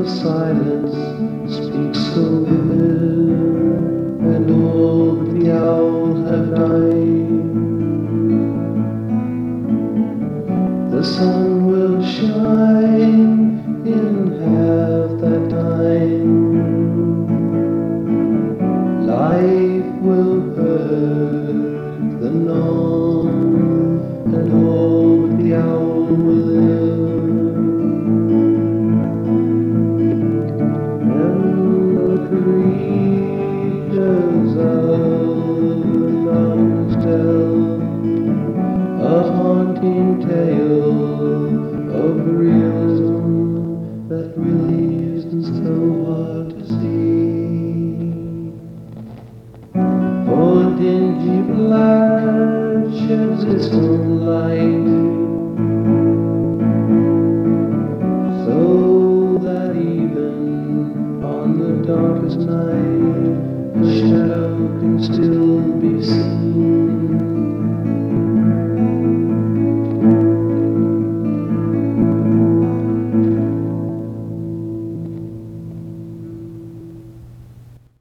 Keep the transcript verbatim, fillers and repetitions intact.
the silence speaks so vivid, and all but the owl have died. The sun will shine in half that time. Life will hurt the non, and all but the owl will live. Creatures of darkness tell a haunting tale of realism that really isn't so hard to see. For dingy black sheds its own light